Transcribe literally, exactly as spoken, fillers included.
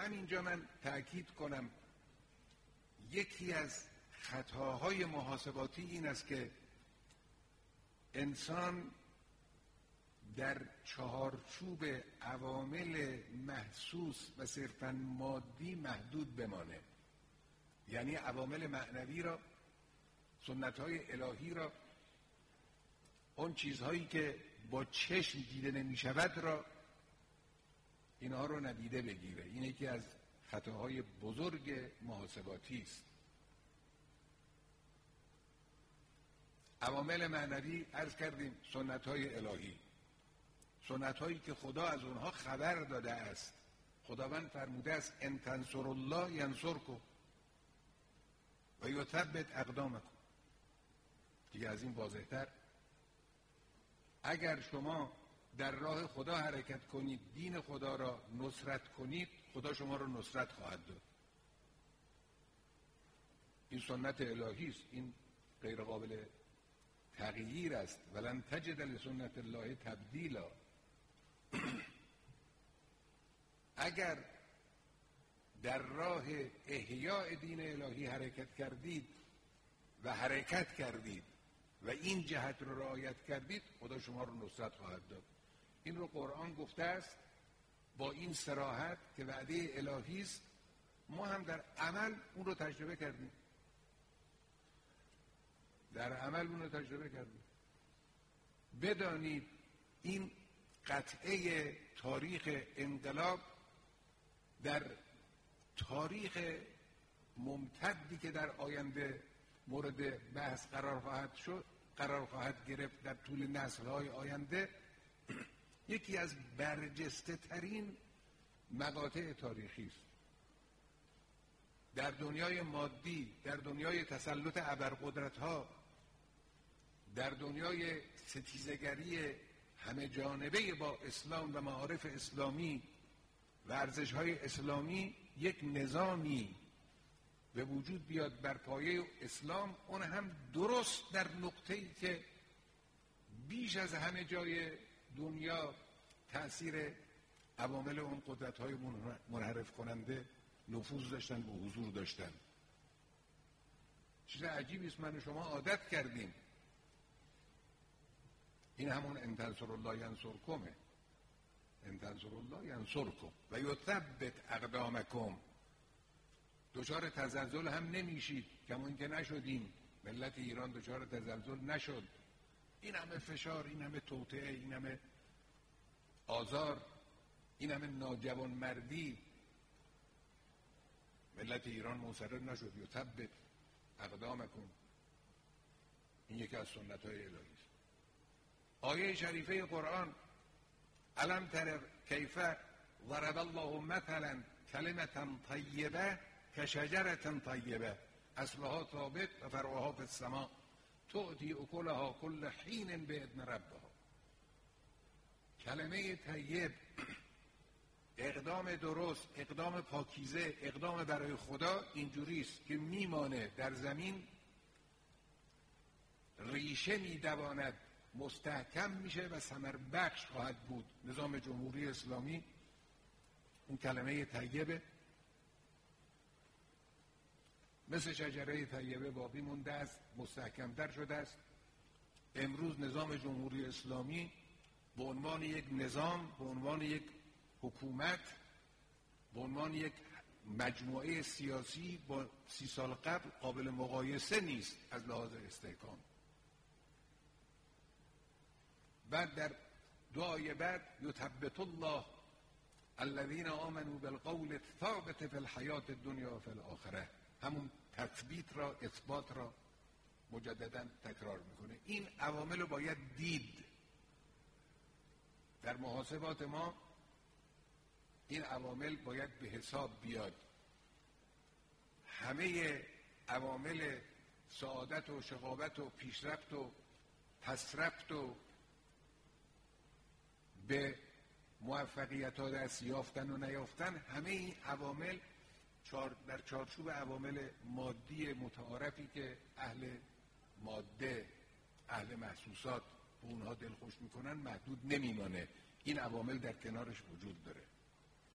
همینجا من تأکید کنم یکی از خطاهای محاسباتی این است که انسان در چهارچوب عوامل محسوس و صرفاً مادی محدود بمانه. یعنی عوامل معنوی را، سنت‌های الهی را، اون چیزهایی که با چشم دیده نمی شود را، اینها رو ندیده بگیره. این یکی از خطاهای بزرگ محاسباتی است. عوامل معنوی عرض کردیم سنت‌های الهی، سنت‌هایی که خدا از اونها خبر داده است. خداوند فرموده است ان تنصروا الله ینصرکم و یثبت اقدامکم. دیگه از این واضح‌تر اگر شما در راه خدا حرکت کنید، دین خدا را نصرت کنید، خدا شما را نصرت خواهد داد. این سنت الهی است، این غیر قابل تغییر است. ولن تجد لسنت الله تبدیلا. اگر در راه احیاء دین الهی حرکت کردید و حرکت کردید و این جهت رو رعایت کردید، خدا شما رو نصرت خواهد داد. این رو قرآن گفته است با این صراحت که وعده الهی است. ما هم در عمل اون رو تجربه کردیم، در عمل اون رو تجربه کردیم. بدانید این قطعه تاریخ انقلاب در تاریخ ممتدی که در آینده مورد بحث قرار خواهد شد، قرار خواهد گرفت در طول نسل‌های آینده، یکی از برجسته ترین مقاطع تاریخی است. در دنیای مادی، در دنیای تسلط ابرقدرت‌ها، در دنیای ستیزگری همه جانبه با اسلام و معارف اسلامی و ارزش‌های اسلامی، یک نظامی به وجود بیاد بر پایه اسلام، اون هم درست در نقطه‌ای که بیش از همه جای دنیا تأثیر عوامل اون قدرت‌های منحرف کننده نفوذ داشتن و حضور داشتن. چیز عجیبی است، من و شما عادت کردیم. این همون ان تنصروا الله ینصرکمه، ان تنصروا الله ینصرکم و یثبت اقدامکم. دچار تزلزل هم نمیشید، کمون که نشدیم. ملت ایران دچار تزلزل نشد. این همه فشار، این همه توطئه، این همه آزار، این همه ناجوانمردی، ملت ایران منصرف نشد. یثبت اقدامکم. این یکی از سنت‌های الهی است. آیه شریفه قرآن الم تر کیف ضرب الله مثلا کلمة طیبه کشجرة طیبه اصلها ثابت و فرعها فی السماء تؤتی اکلها کل حین باذن ربها. کلمه طیب، اقدام درست، اقدام پاکیزه، اقدام برای خدا اینجوری است که میمانه در زمین، ریشه میدواند، مستحکم میشه و ثمر بخش خواهد بود. نظام جمهوری اسلامی اون کلمه طیبه مثل شجره طیبه باقی مونده است، مستحکم‌تر شده است. امروز نظام جمهوری اسلامی به عنوان یک نظام، به عنوان یک حکومت، به عنوان یک مجموعه سیاسی با سی سال قبل قابل مقایسه نیست از لحاظ استحکام. بعد در دعای بعد یثبت الله الذین آمنوا بالقول الثابت فی الحیات الدنیا و فی الاخره. همون تثبیت را، اثبات را مجددا تکرار میکنه. این عوامل رو باید دید در محاسبات ما. این عوامل باید به حساب بیاد. همه عوامل سعادت و شقاوت و پیشرفت و پسرفت و به موفقیت ها دست یافتن و نیافتن، همه این عوامل در چارچوب عوامل مادی متعارفی که اهل ماده، اهل محسوسات به اونها دلخوش میکنن محدود نمیمانه. این عوامل در کنارش وجود داره.